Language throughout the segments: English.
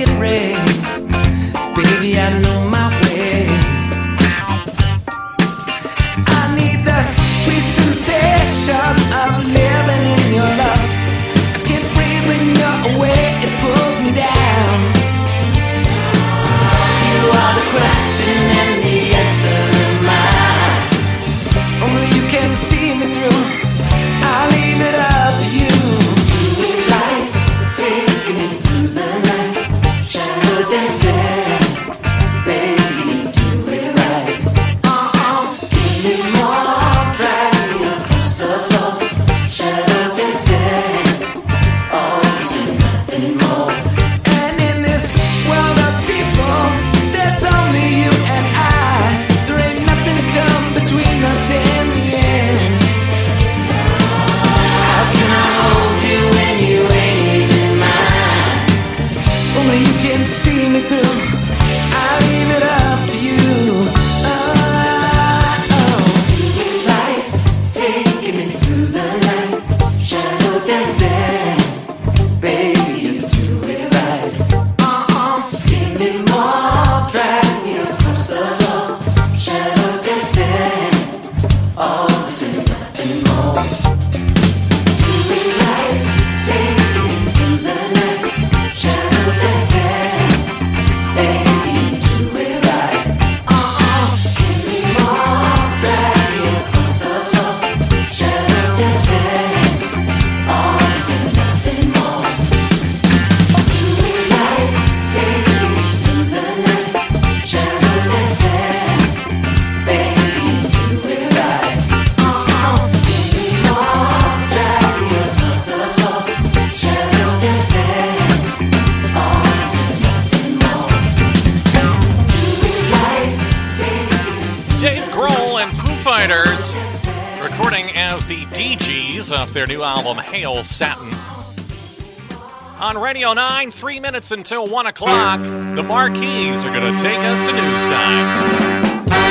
it rain. Baby, I know my way. I need the sweet sensation of living in your love. I can't breathe when you're away, it pulls me down. You are the question and the answer in mine. Only you can see me through. I'll leave it up to you. Do it right, taking me through the night. Shadow dancing, baby, do it right. Give me more, drag me across the floor. Shadow dancing, all this and nothing more. And in this world of people, there's only you and I. There ain't nothing to come between us in the end. How can I hold you when you ain't even mine? Only you can see me through. I leave it up to you. Do it right, taking me through the night. Shadow dancing, baby, you do it right. Give me more, drag me across the floor. Shadow dancing, all this and nothing more. Do it right, taking me through the night. Shadow dancing, baby, you do it right. Give me more, drag me across the floor. Shadow dancing, all this and nothing more. Do it right, taking me through the night. Shadow dancing, baby, you do it right. Give me more, drag me across the floor. Shadow dancing, all this and nothing more. Do it right, taking Dave Grohl and Foo Fighters recording as the DGs off their new album Hail Satin. On Radio 9, 3 minutes until 1 o'clock, the Marquees are going to take us to news time.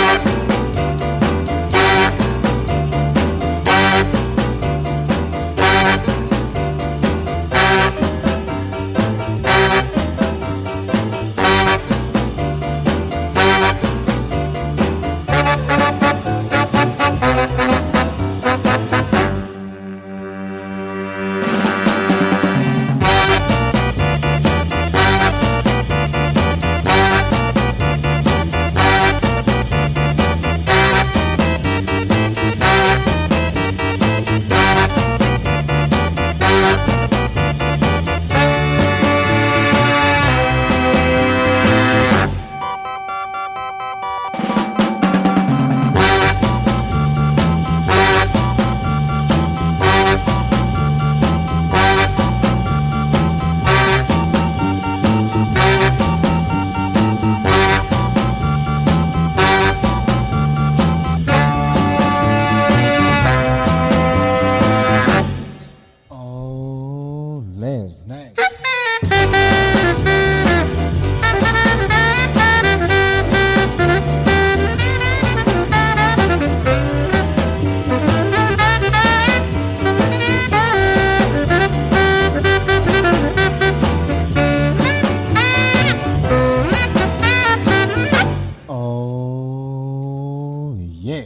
Oh, last night. Oh, yeah.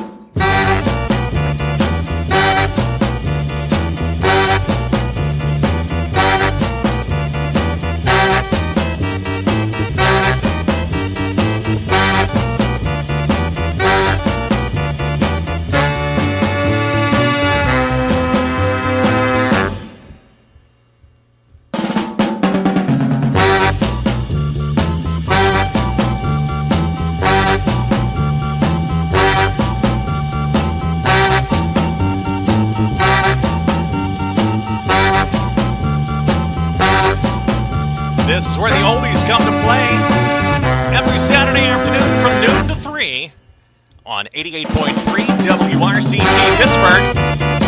This is where the oldies come to play every Saturday afternoon from noon to 3 on 88.3 WRCT Pittsburgh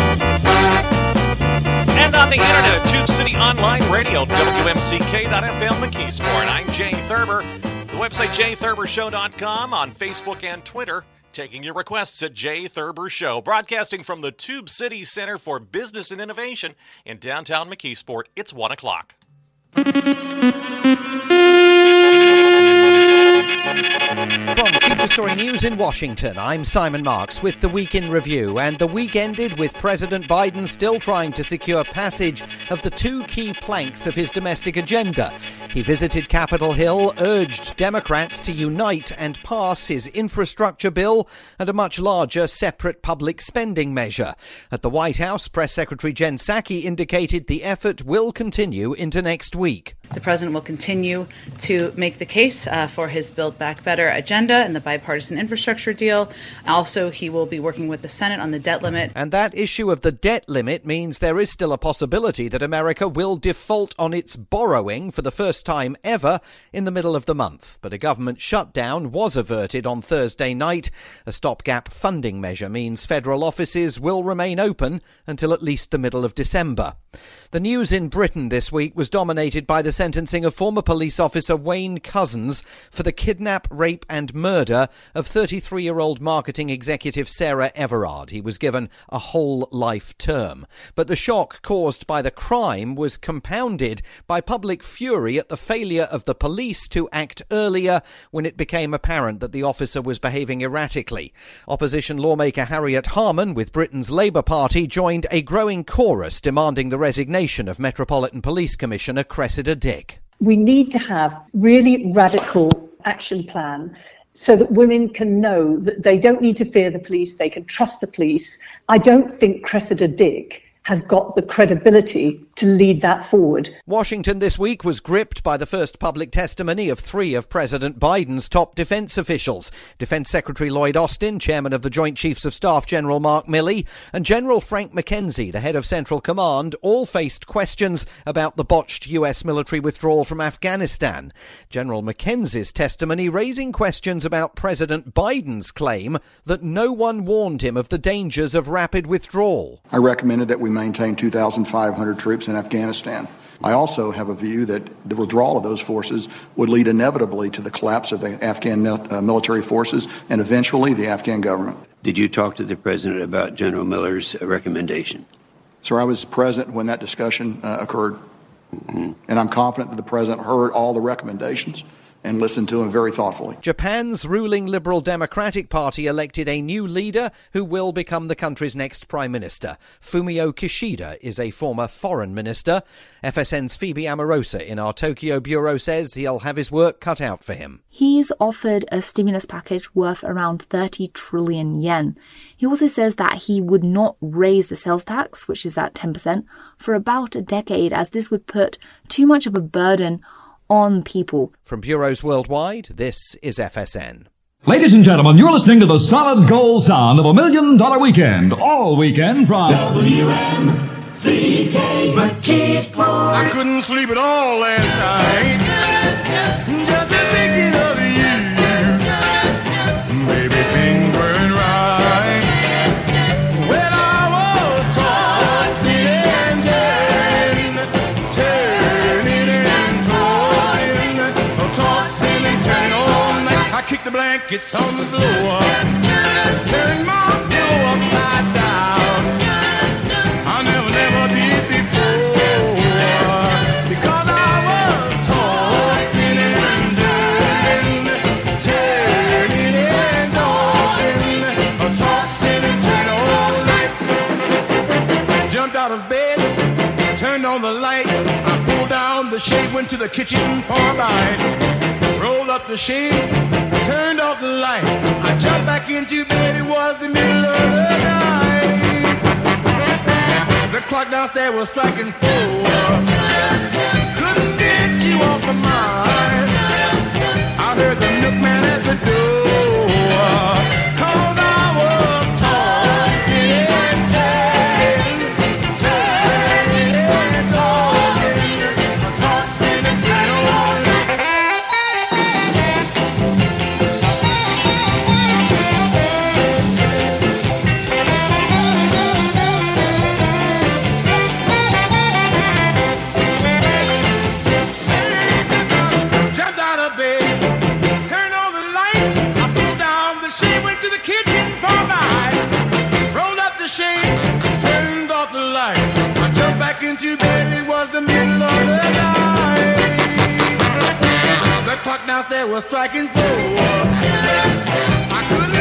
and on the internet at Tube City Online Radio, WMCK.FM McKeesport. I'm Jay Thurber. The website jaythurbershow.com, on Facebook and Twitter. Taking your requests at Jay Thurber Show. Broadcasting from the Tube City Center for Business and Innovation in downtown McKeesport. It's 1 o'clock. news in Washington, I'm Simon Marks with the Week in Review, and the week ended with President Biden still trying to secure passage of the two key planks of his domestic agenda. He visited Capitol Hill, urged Democrats to unite and pass his infrastructure bill and a much larger separate public spending measure. At the White House, Press Secretary Jen Psaki indicated the effort will continue into next week. The president will continue to make the case for his Build Back Better agenda and the bipartisan infrastructure deal. Also, he will be working with the Senate on the debt limit. And that issue of the debt limit means there is still a possibility that America will default on its borrowing for the first time ever in the middle of the month. But a government shutdown was averted on Thursday night. A stopgap funding measure means federal offices will remain open until at least the middle of December. The news in Britain this week was dominated by the sentencing of former police officer Wayne Couzens for the kidnap, rape and murder of 33-year-old marketing executive Sarah Everard. He was given a whole life term. But the shock caused by the crime was compounded by public fury at the failure of the police to act earlier when it became apparent that the officer was behaving erratically. Opposition lawmaker Harriet Harman with Britain's Labour Party joined a growing chorus demanding the resignation of Metropolitan Police Commissioner Cressida Dick. We need to have really radical action plan so that women can know that they don't need to fear the police, they can trust the police. I don't think Cressida Dick has got the credibility to lead that forward. Washington this week was gripped by the first public testimony of three of President Biden's top defense officials. Defense Secretary Lloyd Austin, Chairman of the Joint Chiefs of Staff General Mark Milley, and General Frank McKenzie, the head of Central Command, all faced questions about the botched US military withdrawal from Afghanistan. General McKenzie's testimony raising questions about President Biden's claim that no one warned him of the dangers of rapid withdrawal. I recommended that we maintain 2,500 troops in Afghanistan. I also have a view that the withdrawal of those forces would lead inevitably to the collapse of the Afghan military forces and eventually the Afghan government. Did you talk to the president about General Miller's recommendation? Sir, I was present when that discussion occurred, and I'm confident that the president heard all the recommendations and listened to him very thoughtfully. Japan's ruling Liberal Democratic Party elected a new leader who will become the country's next prime minister. Fumio Kishida is a former foreign minister. FSN's Phoebe Amorosa in our Tokyo bureau says he'll have his work cut out for him. He's offered a stimulus package worth around 30 trillion yen. He also says that he would not raise the sales tax, which is at 10%, for about a decade, as this would put too much of a burden on people. From bureaus worldwide, this is FSN. Ladies and gentlemen, you're listening to the solid gold sound of $1 Million Weekend, all weekend from WMCK McKeesport. I couldn't sleep at all last night, just thinking of you. Baby, things weren't right when I was tossing and tossing and turning all night. I kicked the blankets on the floor, turned my pillow upside down. I never did before, because I was tossing and turning and tossing and turning all night. Jumped out of bed, turned on the light. I pulled down the shade, went to the kitchen for a bite. Rolled up the shade, turned off the light. I jumped back into bed, it was the middle of the night. The clock downstairs was striking 4. Couldn't get you off my mind. I heard the milkman at the door, 'cause I was tossing and turning and tossing and turning all night. Into bed, it was the middle of the night. The clock downstairs was striking 4. I couldn't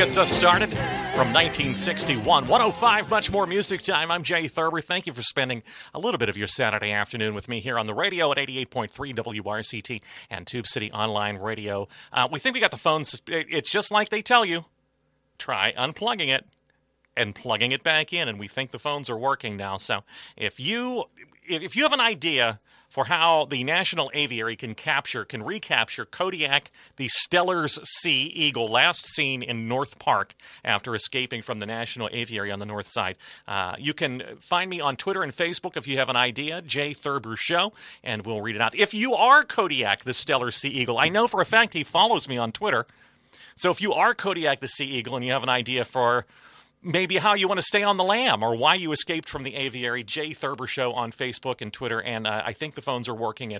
gets us started from 1961. 105, much more music time. I'm Jay Thurber. Thank you for spending a little bit of your Saturday afternoon with me here on the radio at 88.3 WRCT and Tube City Online Radio. We think we got the phones. It's just like they tell you. Try unplugging it and plugging it back in, and we think the phones are working now. So if you have an idea for how the National Aviary can recapture Kodiak, the Steller's Sea Eagle, last seen in North Park after escaping from the National Aviary on the north side. You can find me on Twitter and Facebook if you have an idea, Jay Thurber Show, and we'll read it out. If you are Kodiak, the Steller's Sea Eagle, I know for a fact he follows me on Twitter. So if you are Kodiak, the Sea Eagle, and you have an idea for maybe how you want to stay on the lam or why you escaped from the aviary, Jay Thurber Show on Facebook and Twitter. And I think the phones are working at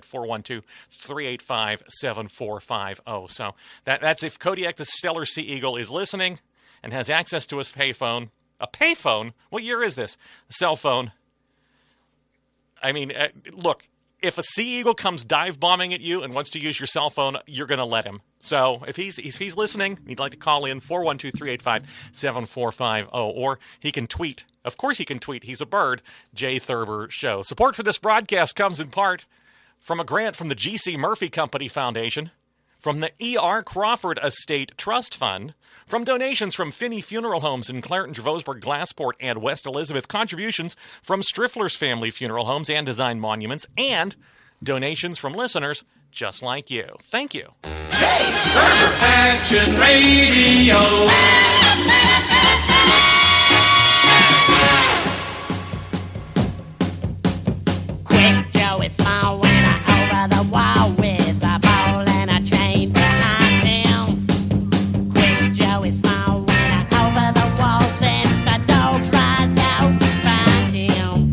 412-385-7450. So that's if Kodiak the Stellar Sea Eagle is listening and has access to his payphone. A payphone? What year is this? A cell phone. I mean, look, if a Sea Eagle comes dive bombing at you and wants to use your cell phone, you're going to let him. So if he's listening, he'd like to call in 412-385-7450, or he can tweet. Of course he can tweet. He's a bird. Jay Thurber Show. Support for this broadcast comes in part from a grant from the G.C. Murphy Company Foundation, from the E.R. Crawford Estate Trust Fund, from donations from Finney Funeral Homes in Clareton, Dravosburg, Glassport, and West Elizabeth, contributions from Striffler's Family Funeral Homes and Design Monuments, and donations from listeners just like you. Thank you. Jay Thurber Action Radio. Quick Joe is small winner over the wall with a ball and a chain behind him. Quick Joe is small winner over the wall, sent the dogs right out to find him.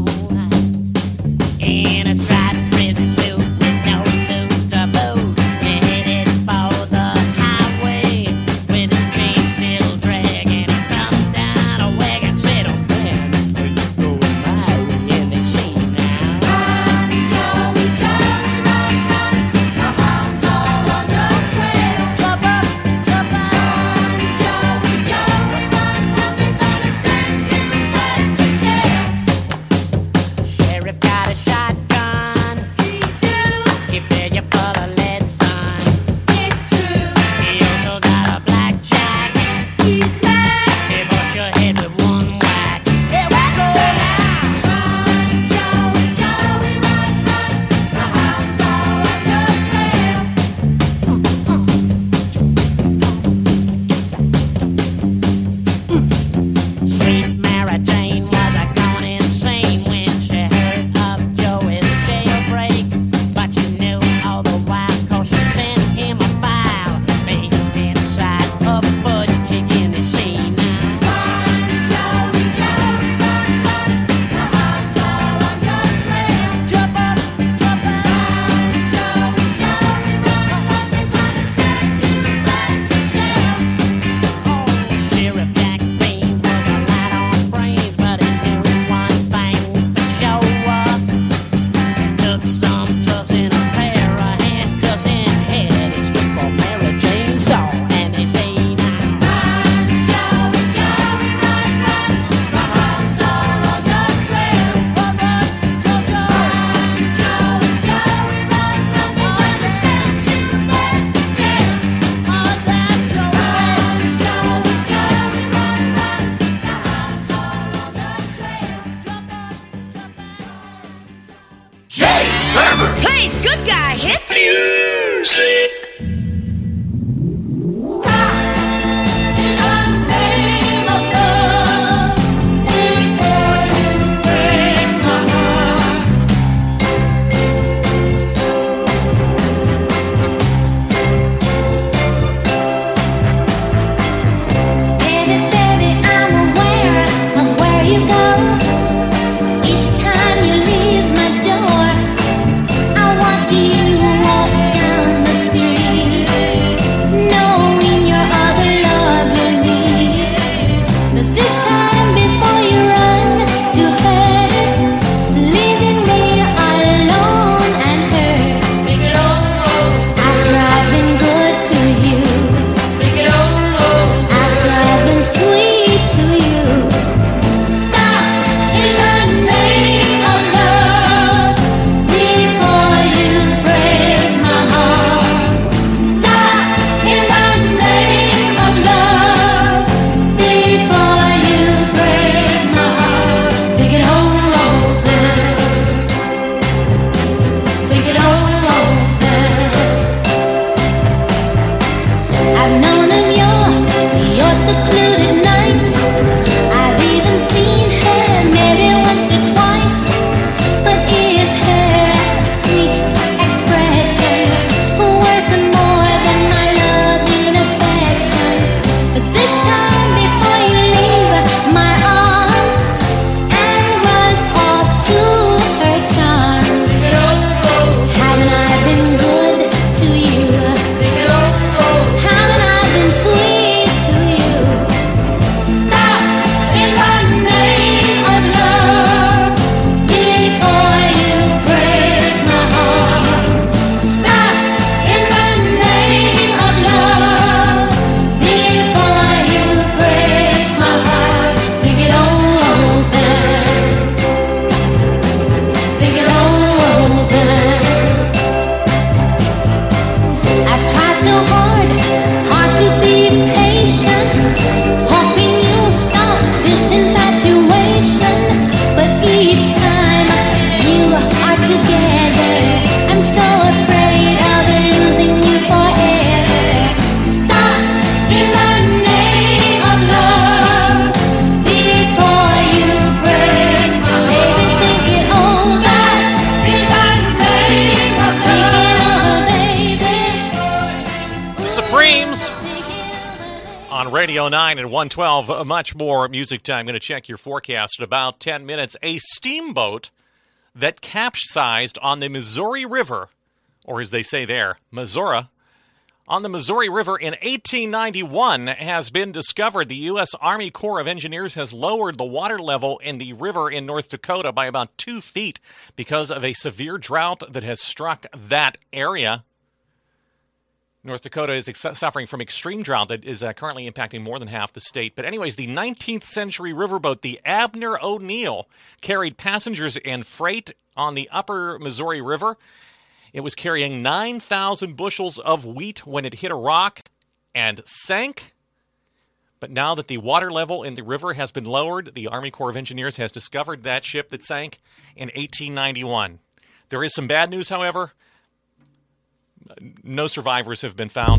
In a striped prison suit with no boots or boot, headed for the highway with his chain still dragging. He comes down a wagon, said, "Oh man, where you going now?" And they sing now. Run, Joey, Joey, run, run, the hounds are on your trail. Jump up, jump up. Run, Joey, Joey, run, run, they're gonna send you back to jail. Sheriff got a shotgun. He do. He fill you full of lead, son. It's true. He also got a blackjack. He's mad. He bust your head with one whack. Here we go now. Run, Joey, Joey, run, run. The hounds are on your trail. Sweet Mary Jane was a gone insane when she heard of Joey's jailbreak. But you knew all the while, 'cause she sent him a file. Made inside a fudge kick in the scene now. Run, Joey, Joey, run, run. The hounds are on your trail. Jump up, jump up. Run, Joey, Joey, run, run. They're gonna send you back to jail. Oh, Sheriff Jack Beans was a light on brains, but he knew one thing for sure. Took some tufts in a pair of handcuffs and headed straight for Mary Jane's door. And they say now, run, Joey, Joey, run, run. The hounds are on your trail. Run, run, jump, jump. Run, Joey, Joey, run, run. They're gonna send you back to jail. On that Joey. Run, Joey, Joey, run, run. The hounds are on your trail. Jump up, jump up. Jay Thurber. Please, good guy, hit Music. in the name of love. Before you break my heart. Baby, baby, I'm aware of where you go. Each time you leave my door, I watch you walk down the street. think it over. I've tried so hard to be patient, hoping you'll stop this infatuation. But each time you are together, I'm so afraid of losing you forever. Stop in the name of love before you break. Baby, think it over. In the name of love, baby. The Supremes on Radio 9 and 112. Much more music time. I'm going to check your forecast in about 10 minutes. A steamboat that capsized on the Missouri River, or as they say there, Missouri, on the Missouri River in 1891 has been discovered. The U.S. Army Corps of Engineers has lowered the water level in the river in North Dakota by about 2 feet because of a severe drought that has struck that area. North Dakota is suffering from extreme drought that is currently impacting more than half the state. But anyways, the 19th century riverboat, the Abner O'Neill, carried passengers and freight on the upper Missouri River. It was carrying 9,000 bushels of wheat when it hit a rock and sank. But now that the water level in the river has been lowered, the Army Corps of Engineers has discovered that ship that sank in 1891. There is some bad news, however. No survivors have been found.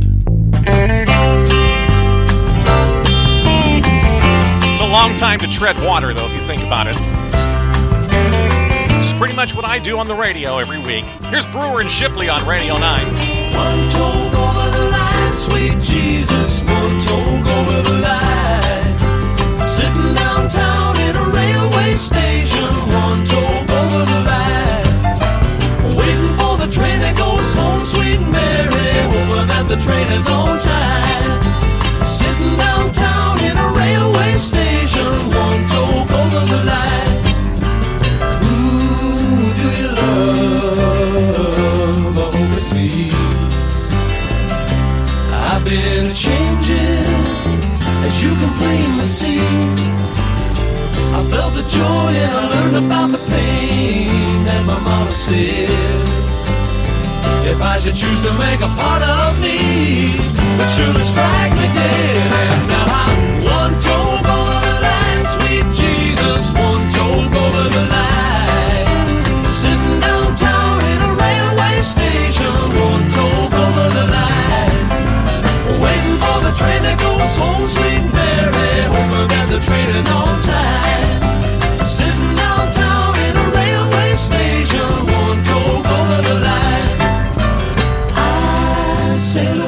It's a long time to tread water, though, if you think about it. Which is pretty much what I do on the radio every week. Here's Brewer and Shipley on Radio 9. One toke over the line, sweet Jesus, one toke over the line. Sitting downtown in a railway station, one toke over the line. Waiting for the train that goes home, sweet Mary, hoping that the train is on time. Sitting downtown in a railway station, one toke over the line. Who do you love? I hope it's me. I've been changing, as you can plainly see. I felt the joy and I learned about the pain that my mama said. If I should choose to make a part of me, would surely strike me dead. And now I'm one toke over the line, sweet Jesus, one toke over the line. Sitting downtown in a railway station, one toke over the line. Waiting for the train that goes home, sweet Mary, hoping that the train is on time. Sitting downtown in a railway station, one toke over the line. I sail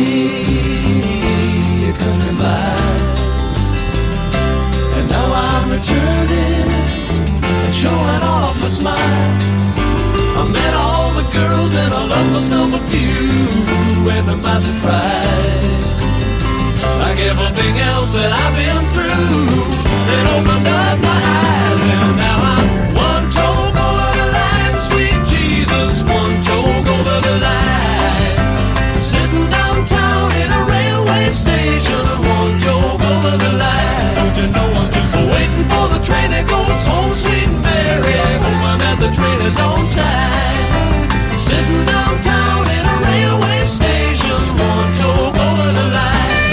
away, country mile, and now I'm returning and showing off a smile. I met all the girls and I loved myself a few, and to my surprise, like everything else that I've been through, it opened up my eyes. And now I'm one toke over the line, sweet Jesus, one toke over the line. Sitting downtown in a railway station, one toke over the line. Don't you know I'm just waiting for the train that goes home, sweet Mary, hoping that the train is on time. Sitting downtown in a railway station, one toke over the line.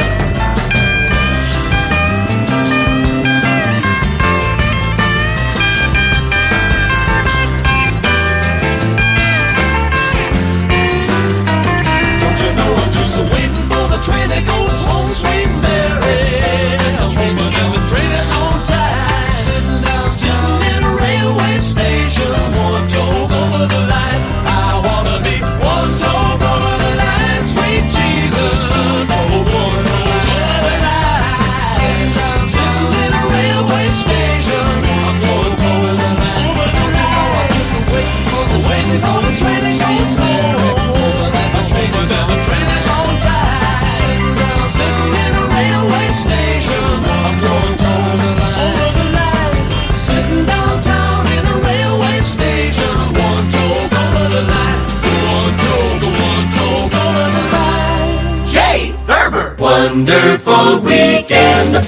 So waiting for the train that goes home, sweet Mary. I'm hoping that the train is on time. Sitting in a railway station, one toke over the line. I wanna be one toke over the line, sweet Jesus. One toke over the line. Sitting in a railway station, I'm one toke over the line. I'm just waiting for the train that goes home. The train is on time. Sitting in a railway station, I'm drawing over the line. Sitting downtown in a railway station, one toke over the line. One toke over the line. Jay Thurber. Wonderful weekend.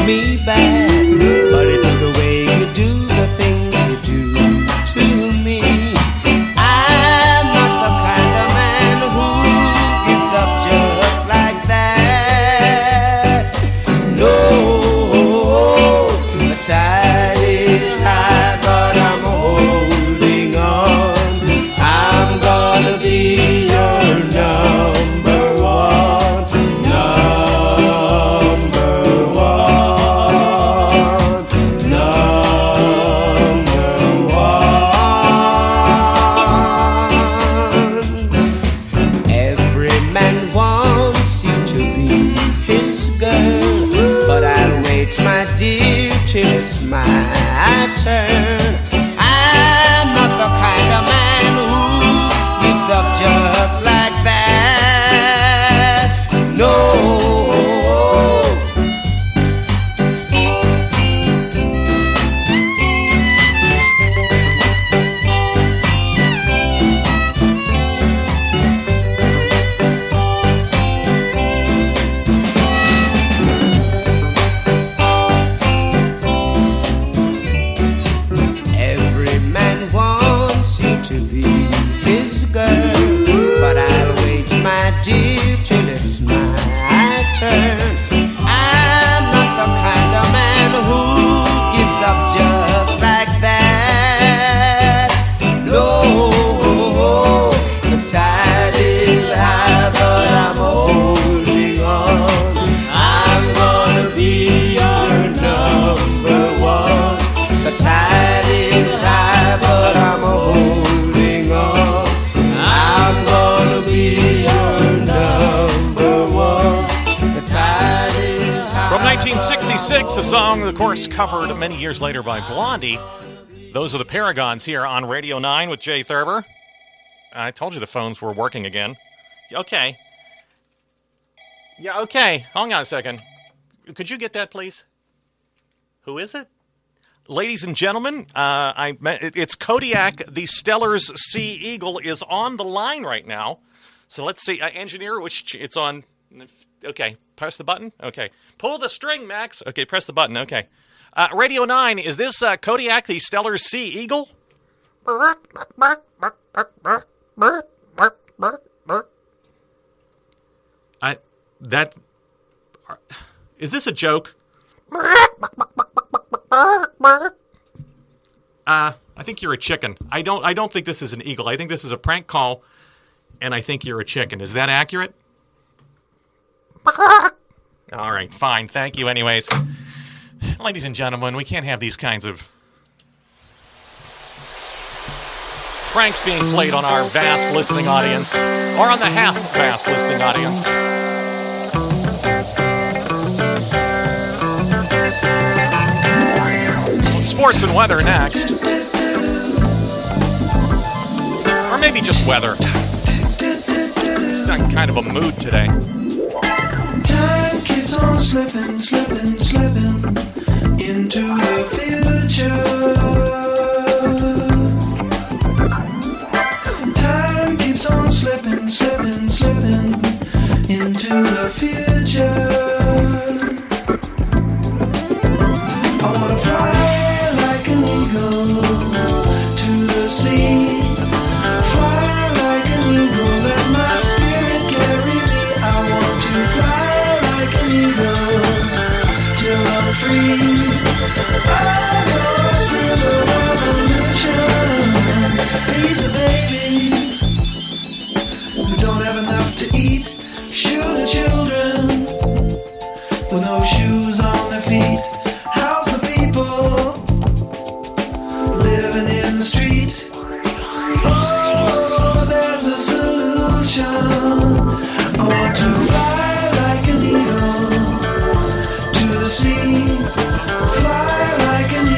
me bad, but it's the way you do the things you do to me. I'm not the kind of man who gives up just like that. No, the tide is high, but I'm holding on. I'm gonna be your number one, number one, number one. Every man wants you to be his girl, but I'll wait, my dear, till it's my turn. I'm not the kind of man who gives up just like that. No. Every man wants you to be his girl, but I'll wait, my dear, till it's my turn. I'm not the kind of man who gives up just like that. No, the tide is high, but I'm holding on. I'm gonna be your number one. The tide is high, but I'm holding on. I'm gonna be your number one. The tide is high. From 1966, a song, of course, covered many years later by Blondie. Those are the Paragons here on Radio 9 with Jay Thurber. I told you the phones were working again. Okay. Yeah, okay. Hang on a second. Could you get that, please? Who is it? Ladies and gentlemen, it's Kodiak. The Stellar's Sea Eagle is on the line right now. So let's see. Engineer, it's on. Okay, press the button. Okay. Pull the string, Max. Okay, press the button. Okay. Radio 9, is this Kodiak, the Stellar's Sea Eagle? Is this a joke? I think you're a chicken. I don't think this is an eagle. I think this is a prank call, and I think you're a chicken. Is that accurate? All right, fine. Thank you anyways. Ladies and gentlemen, we can't have these kinds of pranks being played on our vast listening audience, or on the half-vast listening audience. Sports and weather next. Or maybe just weather. Just on kind of a mood today. Time keeps on slipping, slipping, slipping into the future. Time keeps on slipping, slipping, slipping into the future. I wanna fly like an eagle to the sea. Fly like an eagle, let my spirit carry me. I want to fly like an eagle till I'm free. I go through the revolution. Feed the babies who don't have enough to eat. Shoe the children with no shoes on their feet. How's the people living in the street? Oh, there's a solution. I want to fly like an eagle to the sea. Fly like an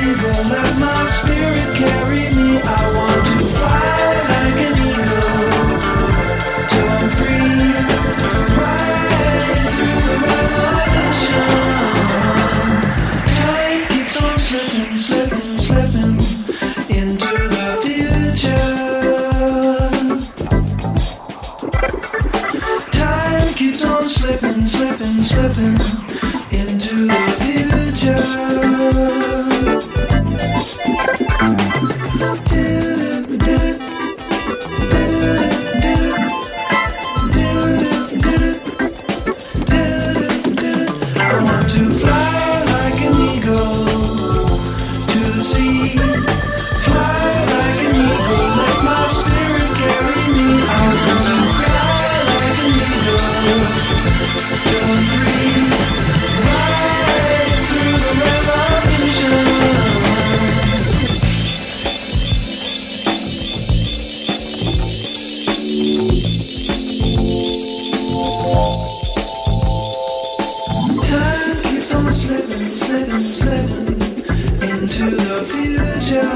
slipping into the future.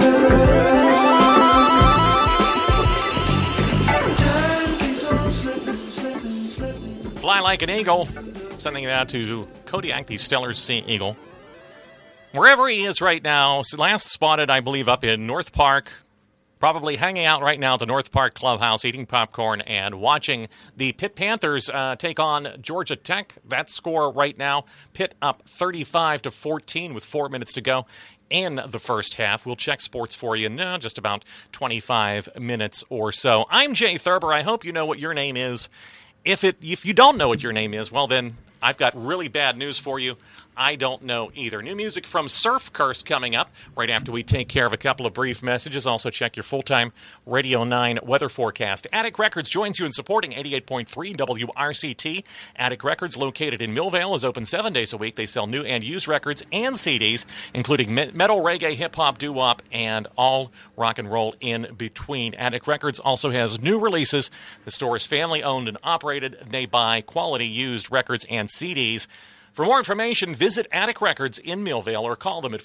Time keeps on slipping. Fly like an eagle. Sending that to Kodiak, the stellar sea eagle. Wherever he is right now, last spotted, I believe, up in North Park. Probably hanging out right now at the North Park Clubhouse, eating popcorn and watching the Pitt Panthers take on Georgia Tech. That score right now, Pitt up 35-14 with 4 minutes to go in the first half. We'll check sports for you in just about 25 minutes or so. I'm Jay Thurber. I hope you know what your name is. If you don't know what your name is, well then, I've got really bad news for you. I don't know either. New music from Surf Curse coming up right after we take care of a couple of brief messages. Also check your full-time Radio 9 weather forecast. Attic Records joins you in supporting 88.3 WRCT. Attic Records, located in Millvale, is open 7 days a week. They sell new and used records and CDs, including metal, reggae, hip-hop, doo-wop, and all rock and roll in between. Attic Records also has new releases. The store is family-owned and operated. They buy quality used records and CDs. For more information, visit Attic Records in Millvale or call them at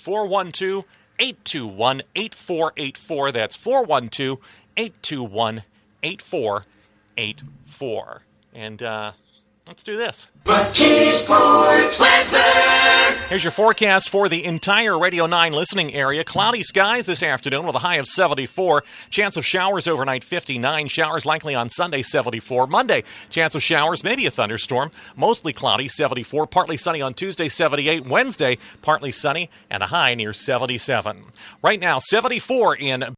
412-821-8484. That's 412-821-8484. And let's do this. McKeesport weather. Here's your forecast for the entire Radio 9 listening area. Cloudy skies this afternoon with a high of 74. Chance of showers overnight, 59. Showers likely on Sunday, 74. Monday, chance of showers, maybe a thunderstorm. Mostly cloudy, 74. Partly sunny on Tuesday, 78. Wednesday, partly sunny and a high near 77. Right now, 74 in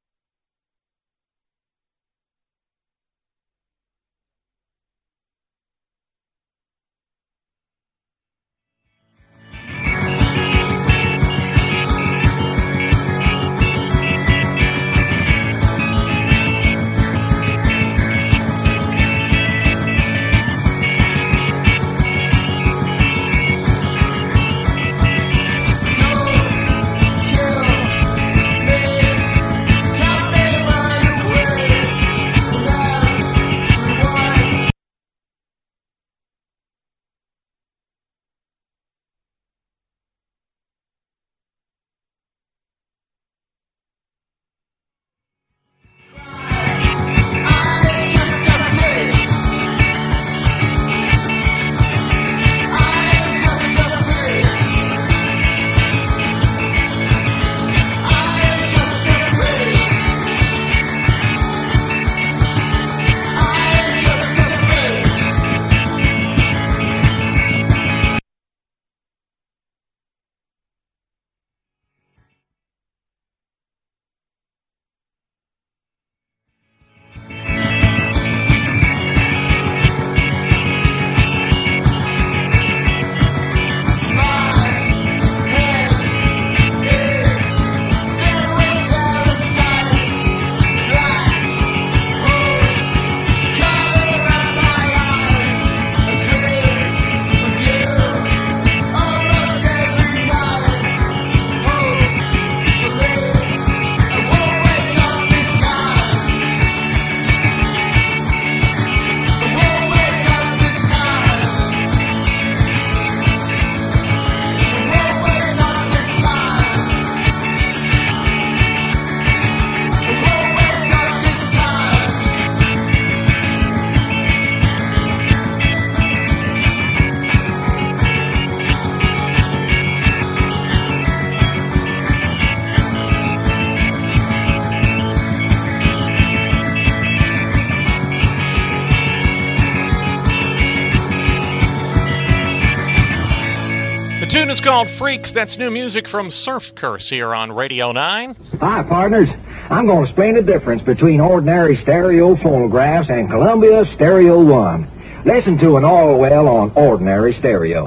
tune is called Freaks. That's new music from Surf Curse here on Radio 9. Hi, partners. I'm going to explain the difference between ordinary stereo phonographs and Columbia Stereo 1. Listen to an oil well on ordinary stereo.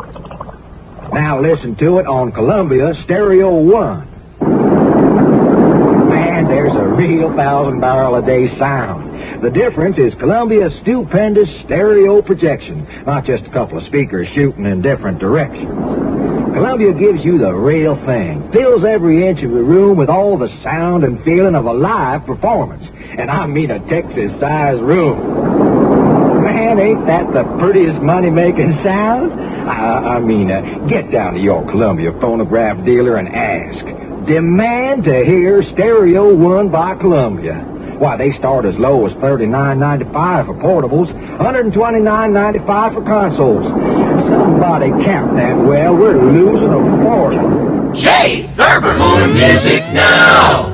Now listen to it on Columbia Stereo 1. Man, there's a real 1,000-barrel-a-day sound. The difference is Columbia's stupendous stereo projection, not just a couple of speakers shooting in different directions. Columbia gives you the real thing, fills every inch of the room with all the sound and feeling of a live performance. And I mean a Texas-sized room. Man, ain't that the prettiest money-making sound? Get down to your Columbia phonograph dealer and ask. Demand to hear Stereo One by Columbia. Why, they start as low as $39.95 for portables, $129.95 for consoles. Somebody count that well. We're losing a fortune. Jay Thurber, more music now.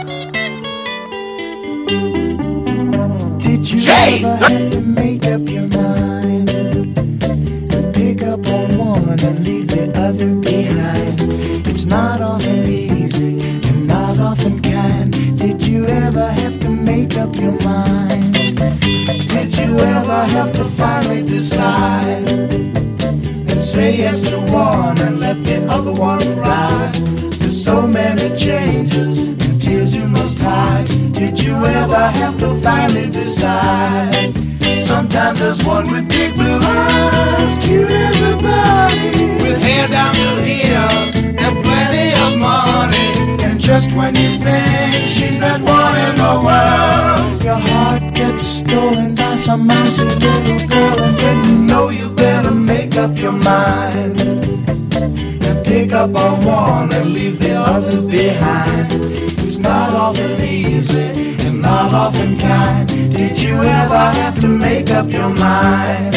Did you ever have to make up your mind? Pick up on one and leave the other behind. It's not often easy and not often kind. Did you ever have to make up your mind? Did you ever have to finally decide and say yes to one and let the other one ride? There's so many changes and tears you must hide. Did you ever have to finally decide? Sometimes there's one with big blue eyes, cute as a bunny, with hair down to here and plenty of money. And just when you think she's that one in the world, your heart gets stolen by some mousy little girl. And then you know you better make up your mind and pick up on one and leave the other behind. It's not often easy and not often kind. Did you ever have to make up your mind?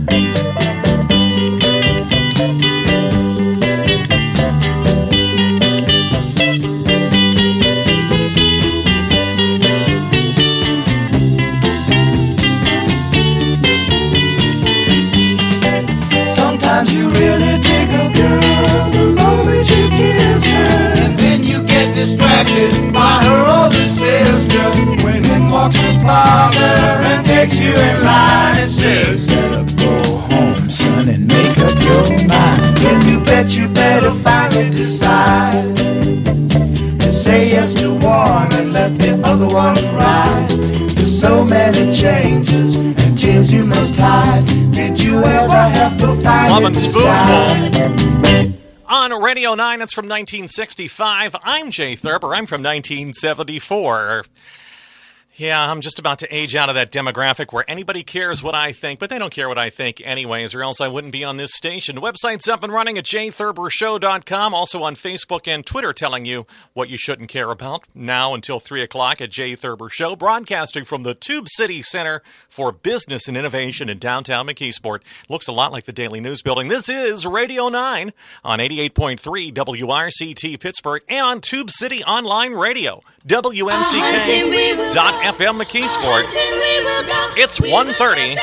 Sometimes you really dig a girl the moment you kiss her, and then you get distracted by her older sister. When in walks her father and takes you in line and says, better go home, son, and make up your mind. Then you bet you better finally decide to say yes to one and let the other one ride. There's so many changes and tears you must hide. Did you ever have to finally decide? On Radio 9, it's from 1965. I'm Jay Thurber. I'm from 1974. Yeah, I'm just about to age out of that demographic where anybody cares what I think, but they don't care what I think anyways, or else I wouldn't be on this station. The website's up and running at jthurbershow.com, also on Facebook and Twitter, telling you what you shouldn't care about. Now until 3 o'clock at Jay Thurber Show, broadcasting from the Tube City Center for Business and Innovation in downtown McKeesport. Looks a lot like the Daily News Building. This is Radio 9 on 88.3 WRCT Pittsburgh and on Tube City Online Radio, WMCK.FM. FM McKeesport. It's 1:30.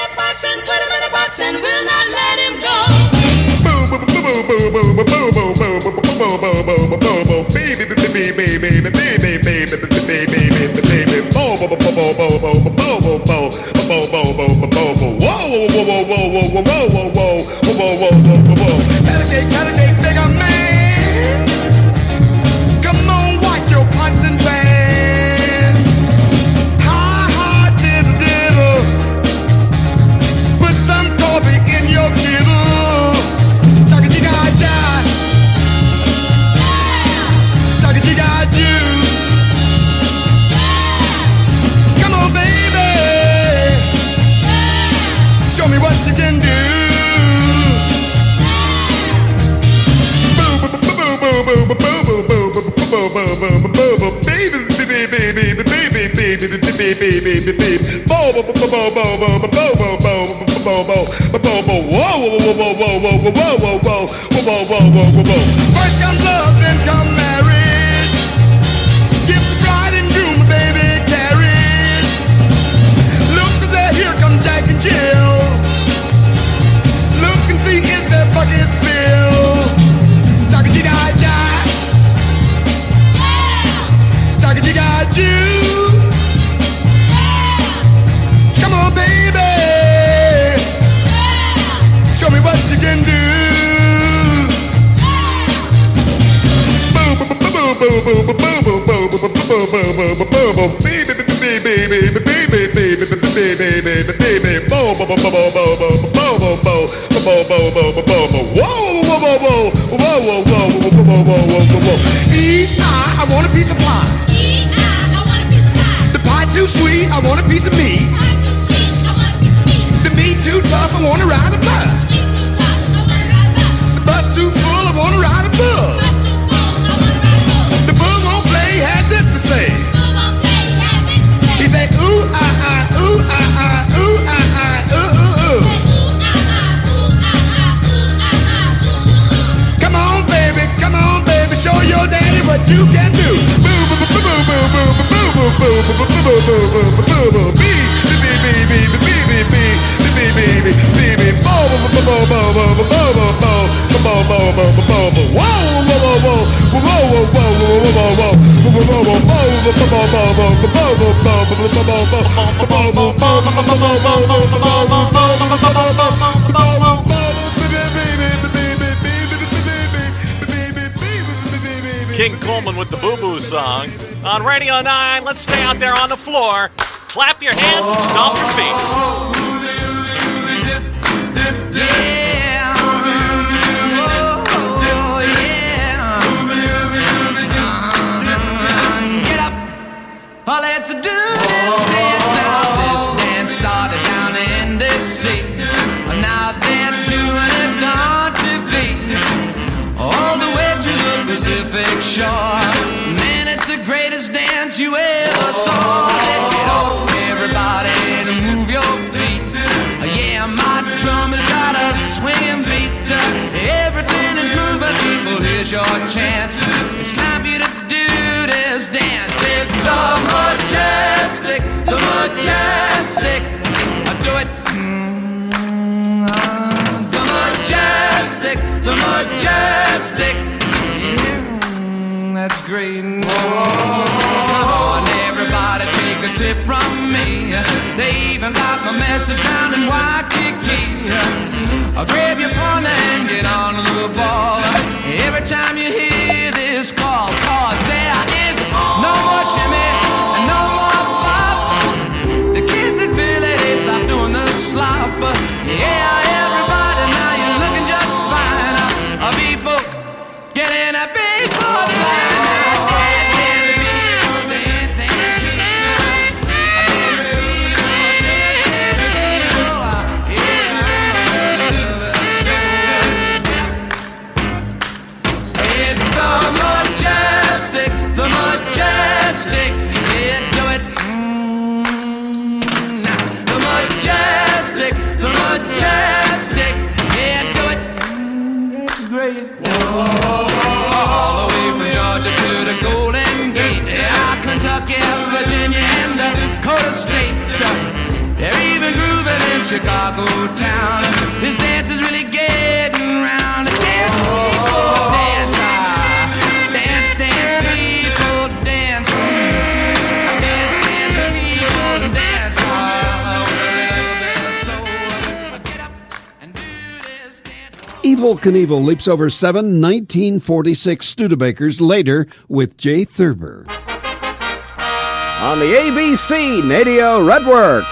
Bigger man. Come on, wash your pots and pans. Some coffee in your kettle. Chaka chika cha. Chaka chika choo. Come on, baby. Show me what you can do. First come love, then come marriage. Give the bride and groom a baby carriage. Look there, here come Jack and Jill. Look and see if their buckets fill. Chaka chika cha. Chaka chika choo. Come on, baby. Show me what you can do. East eye, I want a piece of pie. The pie too sweet, I want a piece of meat. The meat too tough, I want to ride a bus. bus too full, I wanna ride a bus. The bug won't play, he had this to say. He said, ooh, ah, ah, ooh, ah, ah, ooh, ah, ah, ooh, ooh, ooh. Come on, baby, show your daddy what you can do. Boo, boo, boo, boo, boo, boo, boo, boo, boo, boo, boo, boo, boo, boo, boo, boo, bee, bee, bee, bee, bee, bee, bee, bee, bee, bee, bee, bee, bo, bo, bo, bo, bo, bo, bo, bo, bo, bo, bo, bo, bo, bo, bo, bo, whoa, whoa, whoa, whoa, whoa, whoa, whoa, whoa, whoa, whoa, King Coleman with the Boo Boo song. On Radio 9, let's stay out there on the floor. Clap your hands and stomp your feet. Get up, oh, let's do this dance now. This dance started down in the sea. Now they're doing it on TV, all the way to the Pacific shore. Man, it's the greatest dance you ever saw. Let's get up, everybody, to move your feet. Yeah, my drum has got a swinging beat. Everything is moving, people, here's your chance. It's time for you to do this dance. It's the majestic, the majestic. Do it. The majestic, the majestic. That's great. Come on, everybody, take a tip from me. They even got my message down in Waikiki. I'll grab your partner and get on the ball. Every time you hear this call, cause there is no more shimmy and no more bop. The kids in Philly, they stop doing the slop. Yeah, everybody, now you're looking just fine. People getting a big line. All the way from Georgia to the Golden Gate, Kentucky, Virginia, and Dakota State. They're even grooving in Chicago town. This dance is really getting round. Dance, people, dance, dance, dance, people, dance, dance, dance, people, dance. Evel Knievel leaps over 7 1946 Studebakers later with Jay Thurber. On the ABC Nadio Network.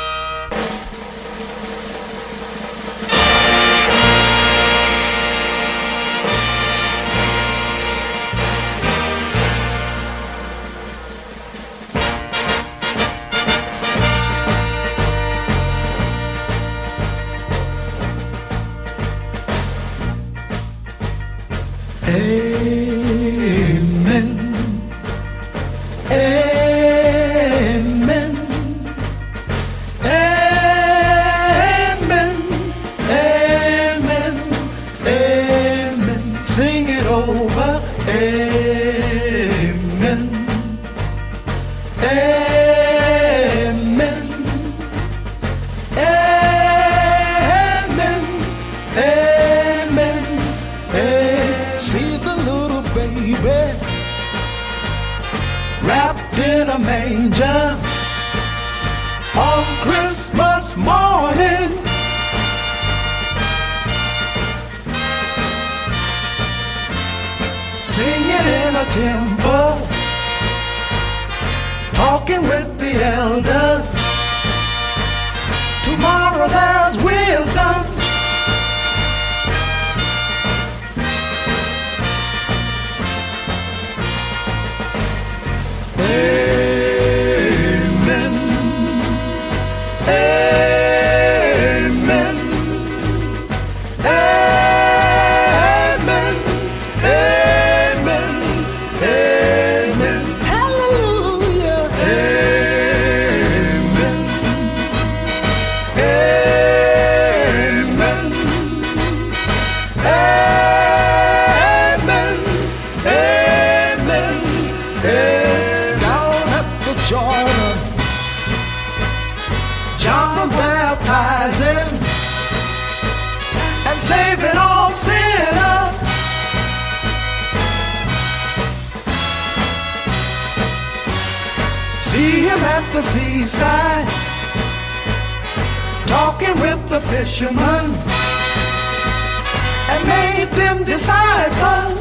see him at the seaside, talking with the fishermen, and made them disciples.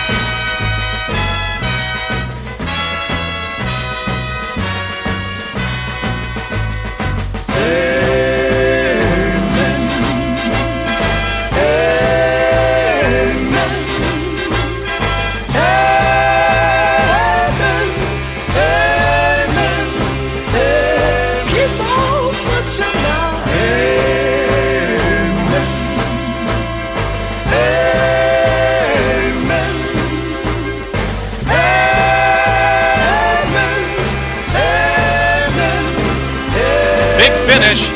Finish.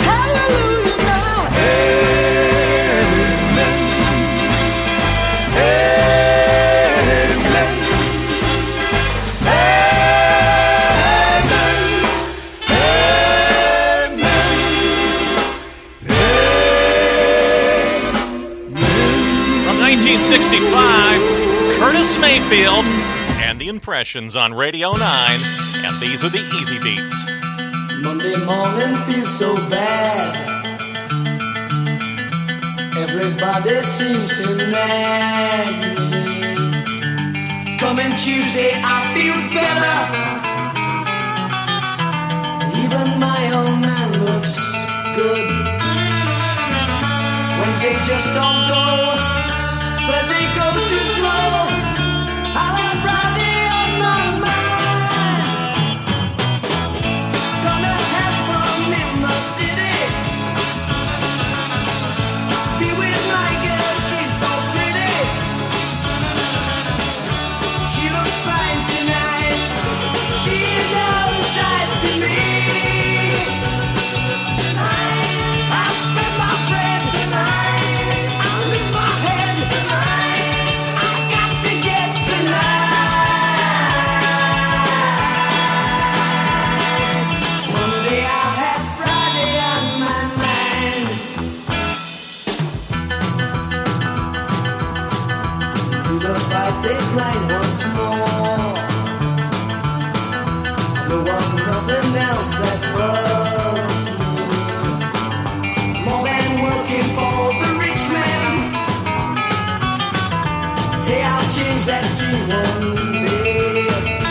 From 1965, Curtis Mayfield and the Impressions on Radio 9, and these are the Easy Beats. Monday morning feels so bad. Everybody seems to nag me. Coming Tuesday, I feel better. Even my old man looks good. Wednesday just don't go. Thursday goes too slow. I'll have Friday on my mind. Gonna have fun in the city. Be with my girl, she's so pretty. She looks fine tonight. She's all inside to me. I'll spend my friend tonight. I'll lose my head tonight. I got to get tonight. Monday I'll have Friday on my mind. Do the 5-day line once more. No one, nothing else that worries me. More than working for the rich man. Hey, I'll change that scene one day.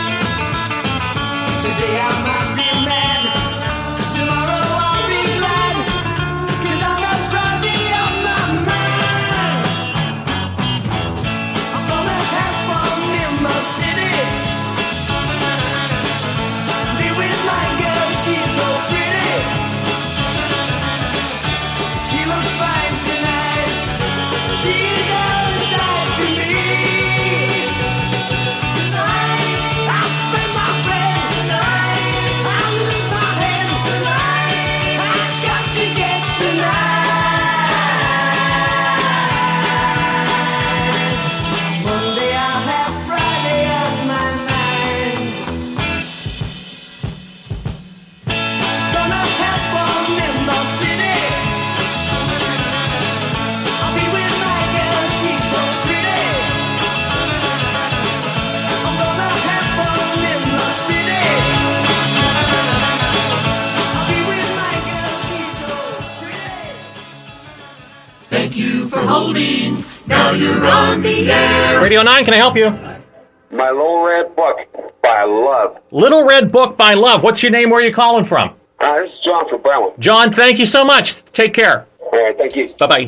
Today I might be mad. Tomorrow I'll be glad. 'Cause I've got Friday on my mind. I'm gonna have fun in the city. Be with my girl, she's so pretty. She looks fine tonight. She's all inside to me. I'll spend my friend tonight. I'll lose my head tonight. I got to get tonight. Monday I'll have Friday on my mind. Gonna have fun in the city. I'll be with my girl, she's so pretty. I'm gonna have fun in the city. I'll be with my girl, she's so pretty. Thank you for holding. Now you're on the air. Radio 9, can I help you? My Little Red Book by Love. Little Red Book by Love. What's your name? Where are you calling from? This is John from Brownwood. John, thank you so much. Take care. All right, thank you. Bye-bye.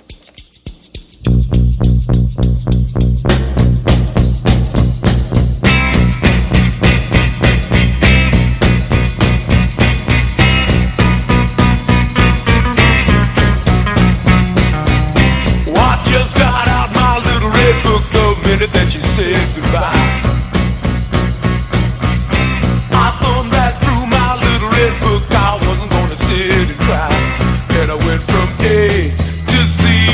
Well, I just got out my little red book the minute that you said goodbye. I thumbed right through my little red book. I wasn't gonna sit and cry. And I went from A to Z.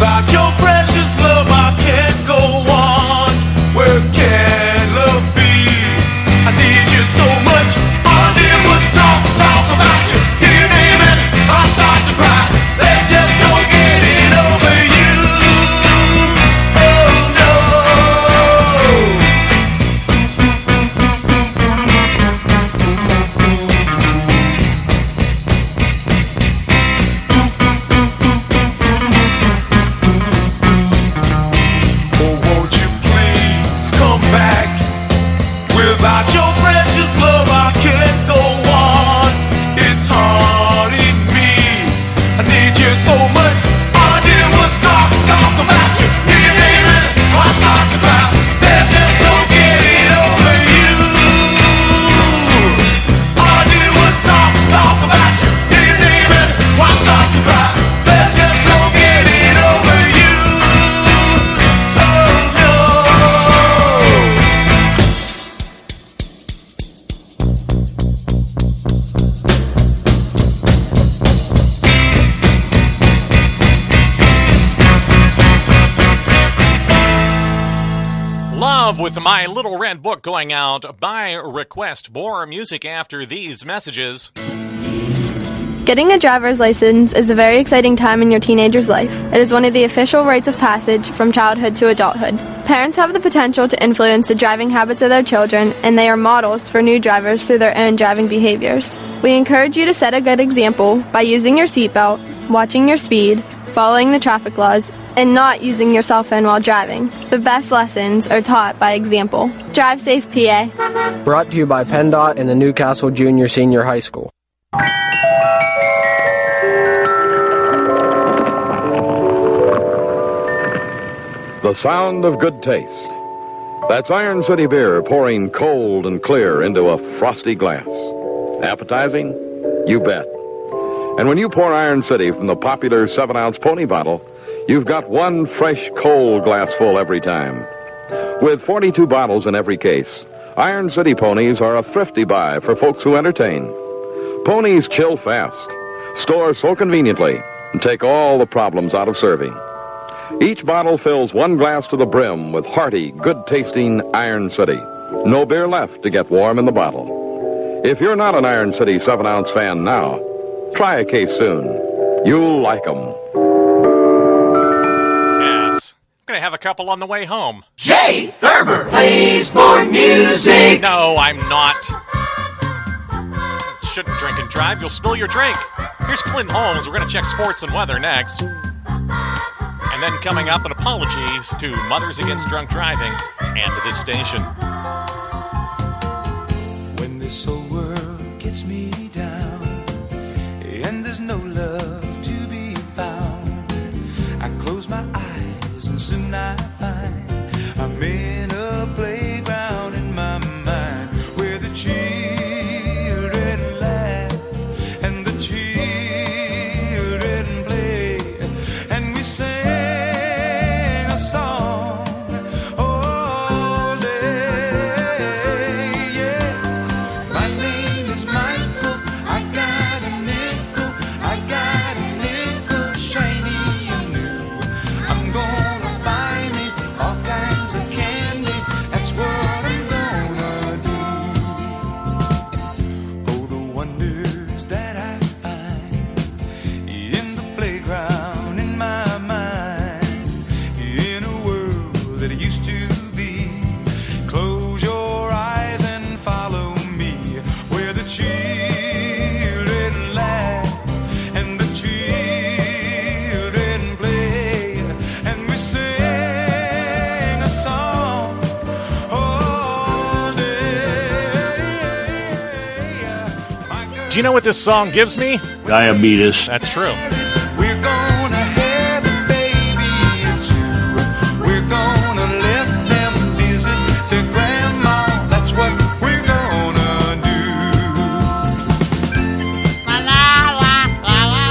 Without your precious love, I can't go on. Where can love be? I need you so much. All I did was talk about you. Hear your name and I start to cry. There's just no getting over you. Oh no. Oh, won't you please come back? Without your precious love, I can't go on. It's haunting me. I need you so much. All I did was talk about you. Hear your name and I start to cry. There's just no getting over you. All I did was talk about you. Hear your name and I start to cry. There's just no getting over you. Oh no. Love with My Little Red Book going out by request. More music after these messages. Getting a driver's license is a very exciting time in your teenager's life. It is one of the official rites of passage from childhood to adulthood. Parents have the potential to influence the driving habits of their children, and they are models for new drivers through their own driving behaviors. We encourage you to set a good example by using your seatbelt, watching your speed, following the traffic laws, and not using your cell phone while driving. The best lessons are taught by example. Drive safe, PA. Brought to you by PennDOT and the Newcastle Junior Senior High School. The sound of good taste. That's Iron City beer pouring cold and clear into a frosty glass. Appetizing? You bet. And when you pour Iron City from the popular 7-ounce pony bottle, you've got one fresh, cold glass full every time. With 42 bottles in every case, Iron City ponies are a thrifty buy for folks who entertain. Ponies chill fast, store so conveniently, and take all the problems out of serving. Each bottle fills one glass to the brim with hearty, good-tasting Iron City. No beer left to get warm in the bottle. If you're not an Iron City 7-ounce fan now, try a case soon. You'll like 'em. Yes. I'm going to have a couple on the way home. Jay Thurber plays more music. No, I'm not. Shouldn't drink and drive. You'll spill your drink. Here's Clint Holmes. We're going to check sports and weather next. And then coming up, an apologies to Mothers Against Drunk Driving and to this station. When this whole world gets me down and there's no love to be found, I close my eyes and soon I find I'm in a playground in my mind where the children laugh and the children play and we sing a song all day. Yeah. My name is Michael. I got a nickel shiny and new. I'm gonna buy me all kinds of candy. That's what I'm gonna do. Oh, the wonders that I find in the playground in my mind, in a world that used to be. Close your eyes and follow me, where the children laugh and the children play, and we sing a song all day. Do you know what this song gives me? Diabetes. That's true. We're gonna have a baby or two. We're gonna let them visit their grandma. That's what we're gonna do. La la la la la.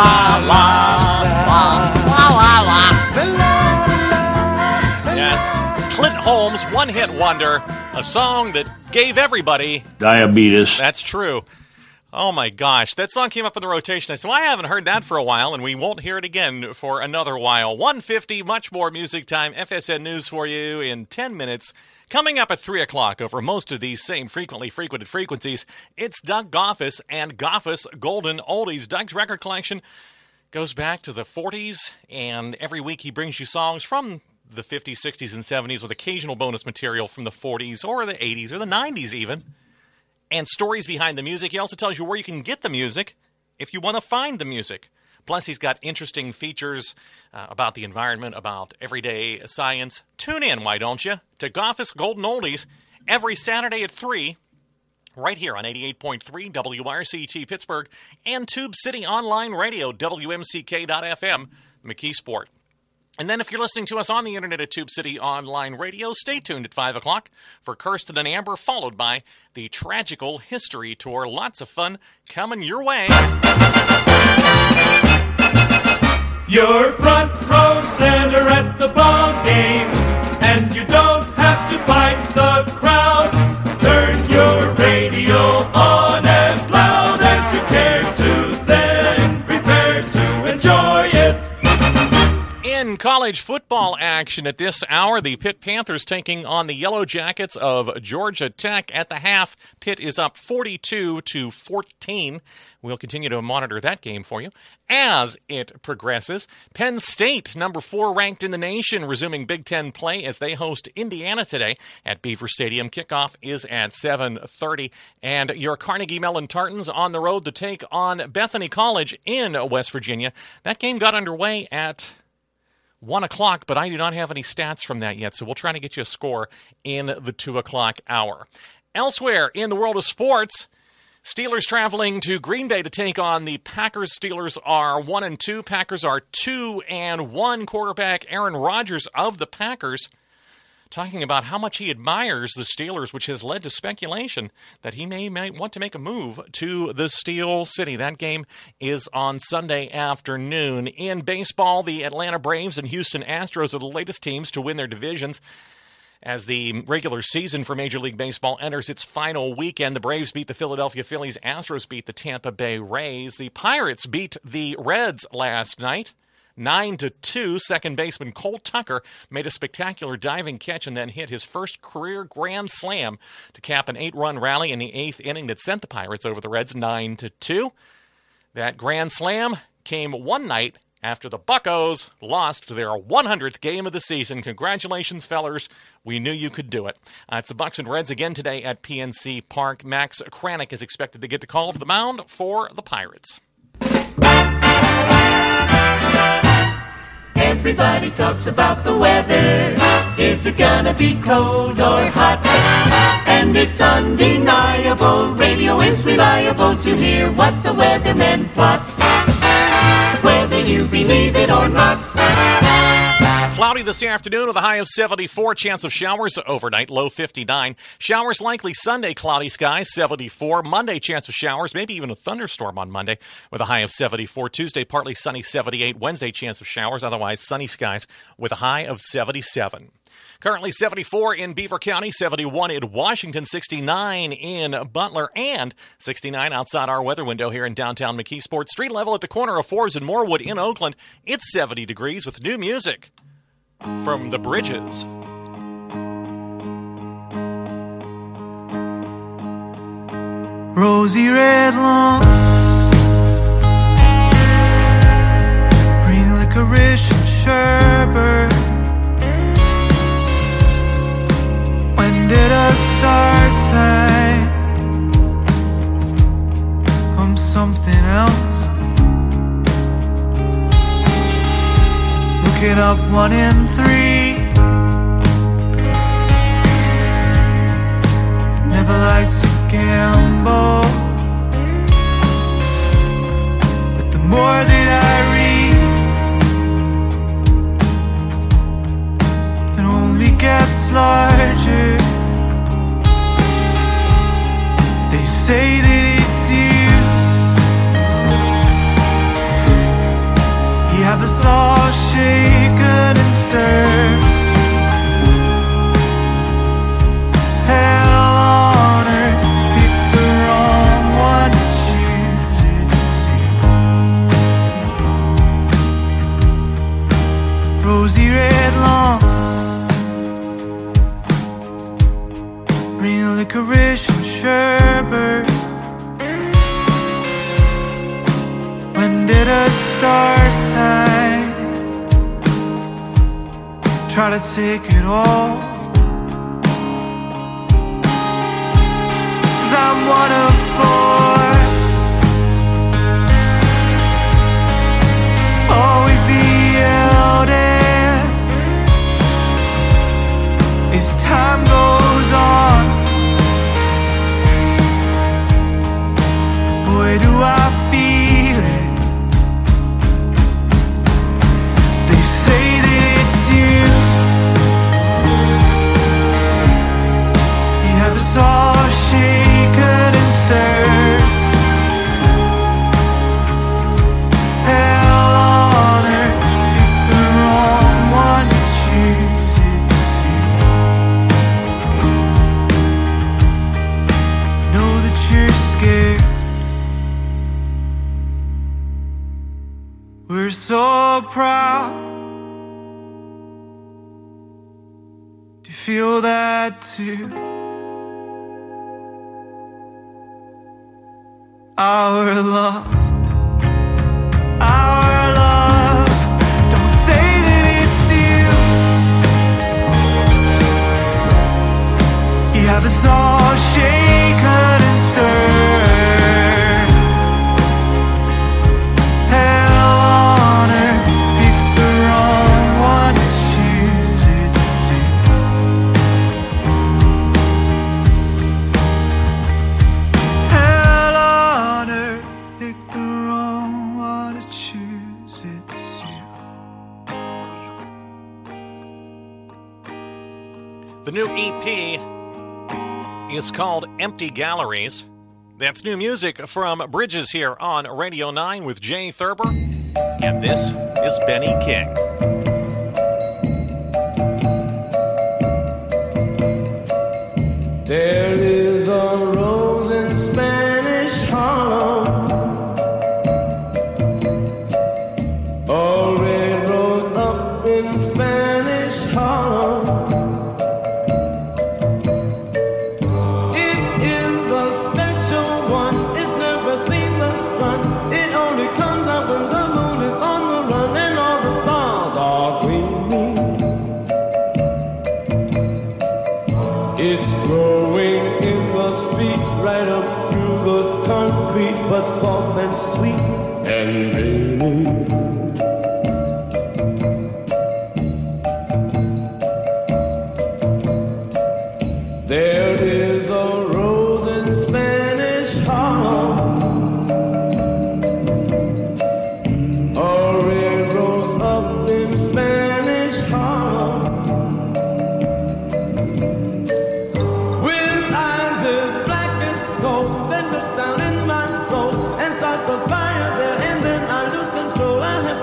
Yes, Clint Holmes, one-hit wonder, a song that gave everybody diabetes. That's true. Oh my gosh, that song came up in the rotation. I said, well, I haven't heard that for a while, and we won't hear it again for another while. 1:50, much more music time. FSN News for you in 10 minutes. Coming up at 3 o'clock over most of these same frequently frequented frequencies, it's Doug Goffus and Goffus Golden Oldies. Doug's record collection goes back to the 40s, and every week he brings you songs from the 50s, 60s, and 70s with occasional bonus material from the 40s or the 80s or the 90s even. And stories behind the music. He also tells you where you can get the music if you want to find the music. Plus, he's got interesting features about the environment, about everyday science. Tune in, why don't you, to Goffus Golden Oldies every Saturday at 3, right here on 88.3 WRCT Pittsburgh and Tube City Online Radio, WMCK.FM, McKeesport. And then if you're listening to us on the internet at Tube City Online Radio, stay tuned at 5 o'clock for Kirsten and Amber, followed by the Tragical History Tour. Lots of fun coming your way. You're front row center at the ball game, and you don't have to fight the crowd. Turn your radio on as loud as you care to, then prepare to enjoy it. In college football action at this hour, the Pitt Panthers taking on the Yellow Jackets of Georgia Tech. At the half, Pitt is up 42-14. We'll continue to monitor that game for you as it progresses. Penn State, number 4 ranked in the nation, resuming Big Ten play as they host Indiana today at Beaver Stadium. Kickoff is at 7:30. And your Carnegie Mellon Tartans on the road to take on Bethany College in West Virginia. That game got underway at 1 o'clock, but I do not have any stats from that yet, so we'll try to get you a score in the 2 o'clock hour. Elsewhere in the world of sports, Steelers traveling to Green Bay to take on the Packers. Steelers are 1-2. Packers are 2-1. Quarterback Aaron Rodgers of the Packers talking about how much he admires the Steelers, which has led to speculation that he may want to make a move to the Steel City. That game is on Sunday afternoon. In baseball, the Atlanta Braves and Houston Astros are the latest teams to win their divisions. As the regular season for Major League Baseball enters its final weekend, the Braves beat the Philadelphia Phillies. Astros beat the Tampa Bay Rays. The Pirates beat the Reds last night, 9-2. Second baseman Cole Tucker made a spectacular diving catch and then hit his first career grand slam to cap an 8-run rally in the 8th inning that sent the Pirates over the Reds 9-2. That grand slam came one night after the Buccos lost their 100th game of the season. Congratulations, fellers. We knew you could do it. It's the Bucs and Reds again today at PNC Park. Max Kranick is expected to get the call to the mound for the Pirates. Everybody talks about the weather. Is it gonna be cold or hot? And it's undeniable. Radio is reliable to hear what the weathermen plot. Whether you believe it or not. Cloudy this afternoon with a high of 74. Chance of showers overnight, low 59. Showers likely Sunday, cloudy skies, 74. Monday, chance of showers, maybe even a thunderstorm on Monday with a high of 74. Tuesday, partly sunny, 78. Wednesday, chance of showers, otherwise sunny skies with a high of 77. Currently 74 in Beaver County, 71 in Washington, 69 in Butler, and 69 outside our weather window here in downtown McKeesport. Street level at the corner of Forbes and Morewood in Oakland, it's 70 degrees with new music from The Bridges. Rosy red lawn, green licorice and sherbet. When did a star shine? Come something else. Looking up 1 in 3. Never liked to gamble, but the more that I read, it only gets larger. They say that it's you have us all shaken and stirred. Hell on earth, pick the wrong one to choose, it seems. Rosy red lawn, real licorice and sherbet. When did a star sign try to take it all? 'Cause I'm one of four, always the eldest. As time goes on, boy do I feel it. They say that it's you. You have us all shaken and stirred. Hell on earth, pick the wrong one to choose, it seems. Know that you're scared. We're so proud to feel that too. Our love, don't say that it's you. You have us all shaken and stirred. Hell on earth, pick the wrong one to choose, it seems. Hell on earth, pick the wrong one to choose, it seems. The new EP is called Empty Galleries. That's new music from Bridges here on Radio 9 with Jay Thurber. And this is Benny King. There is a rose in Spanish Harlem, a red rose up in Spanish Harlem. It is a special one, it's never seen the sun. It only comes out when the moon is on the run and all the stars are gleaming. It's growing in the street, right up through the concrete, but soft and sweet and rainy. There is a rose in Spanish Harlem, a red rose up in Spanish Harlem. With eyes as black as coal, that looks down in my soul and starts a fire there, and then I lose control. I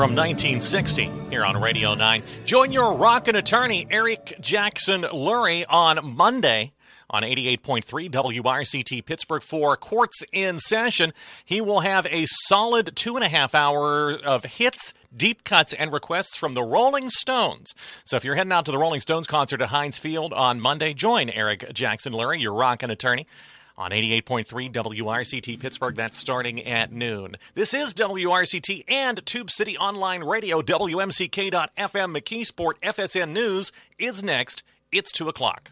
from 1960 here on Radio 9. Join your rockin' attorney, Eric Jackson Lurie, on Monday on 88.3 WRCT Pittsburgh for Courts in Session. He will have a solid 2.5 hours of hits, deep cuts, and requests from the Rolling Stones. So if you're heading out to the Rolling Stones concert at Heinz Field on Monday, join Eric Jackson Lurie, your rockin' attorney, on 88.3 WRCT Pittsburgh. That's starting at noon. This is WRCT and Tube City Online Radio, WMCK.FM, McKeesport. FSN News is next. It's 2 o'clock.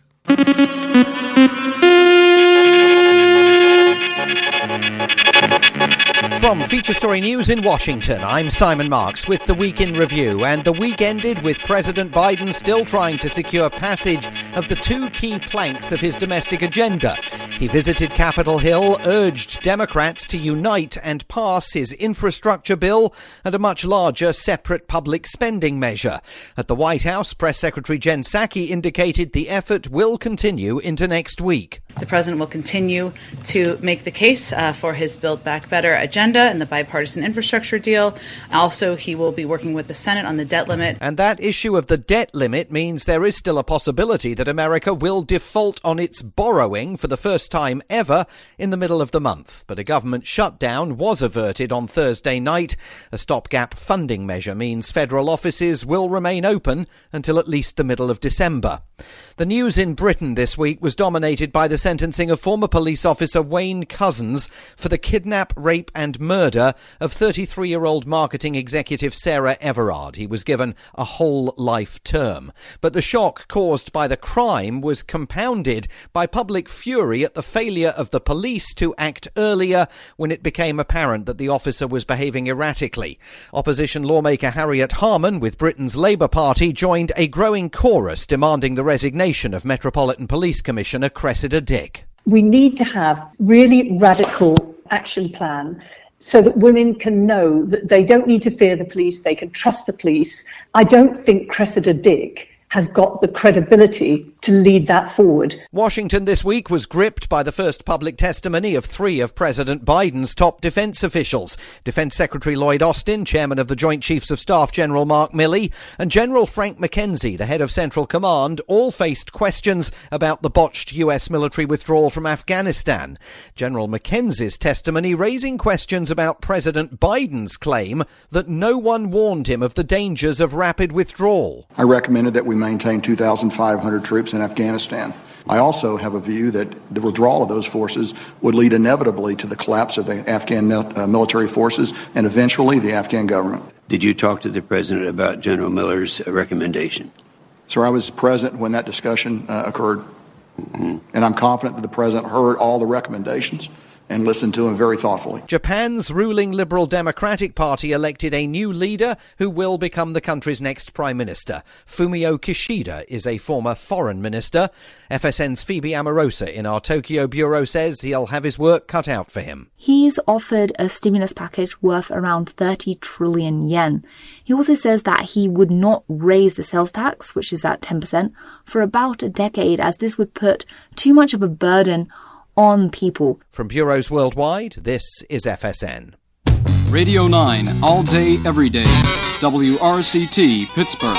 From Feature Story News in Washington, I'm Simon Marks with the Week in Review. And the week ended with President Biden still trying to secure passage of the two key planks of his domestic agenda. He visited Capitol Hill, urged Democrats to unite and pass his infrastructure bill and a much larger separate public spending measure. At the White House, Press Secretary Jen Psaki indicated the effort will continue into next week. The president will continue to make the case for his Build Back Better agenda and the bipartisan infrastructure deal. Also, he will be working with the Senate on the debt limit. And that issue of the debt limit means there is still a possibility that America will default on its borrowing for the first time ever in the middle of the month. But a government shutdown was averted on Thursday night. A stopgap funding measure means federal offices will remain open until at least the middle of December. The news in Britain this week was dominated by the sentencing of former police officer Wayne Couzens for the kidnap, rape and murder of 33-year-old marketing executive Sarah Everard. He was given a whole life term. But the shock caused by the crime was compounded by public fury at the failure of the police to act earlier when it became apparent that the officer was behaving erratically. Opposition lawmaker Harriet Harman with Britain's Labour Party joined a growing chorus demanding the resignation of Metropolitan Police Commissioner Cressida Dick. We need to have really radical action plan so that women can know that they don't need to fear the police, they can trust the police. I don't think Cressida Dick has got the credibility to lead that forward. Washington this week was gripped by the first public testimony of 3 of President Biden's top defense officials. Defense Secretary Lloyd Austin, Chairman of the Joint Chiefs of Staff General Mark Milley, and General Frank McKenzie, the head of Central Command, all faced questions about the botched US military withdrawal from Afghanistan. General McKenzie's testimony raising questions about President Biden's claim that no one warned him of the dangers of rapid withdrawal. I recommended that we maintain 2,500 troops in Afghanistan. I also have a view that the withdrawal of those forces would lead inevitably to the collapse of the Afghan military forces and eventually the Afghan government. Did you talk to the president about General Miller's recommendation? Sir, I was present when that discussion occurred, and I'm confident that the president heard all the recommendations and listened to him very thoughtfully. Japan's ruling Liberal Democratic Party elected a new leader who will become the country's next prime minister. Fumio Kishida is a former foreign minister. FSN's Phoebe Amorosa in our Tokyo bureau says he'll have his work cut out for him. He's offered a stimulus package worth around 30 trillion yen. He also says that he would not raise the sales tax, which is at 10%, for about a decade, as this would put too much of a burden on people. From bureaus worldwide, this is FSN. Radio 9, all day, every day. WRCT, Pittsburgh.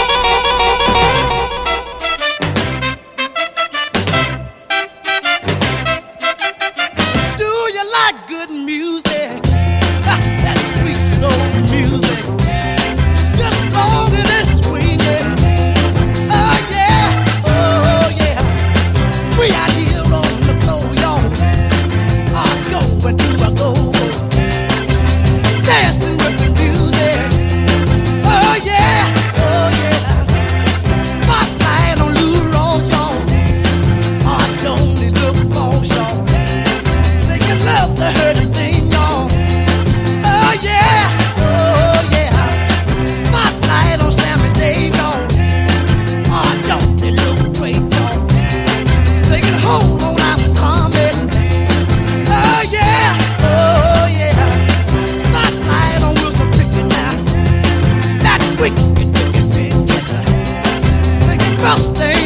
Do you like good music? That sweet soul music. Just long as it's swinging. Oh yeah, oh yeah. We are here on the floor, y'all. Going to a go, dancing with the music. Oh yeah, oh yeah. Spotlight on Lou Ross, y'all. Oh, don't it look boss, y'all. Singing love to her the thing, y'all. Oh yeah, oh yeah. Spotlight on Sammy Dave, y'all. Oh, don't it look great, y'all. Singing hold on, I'm coming. Oh yeah, oh yeah. Spotlight on Wilson Pickett now. That wicked, wicked, wicked. Singing Rusty.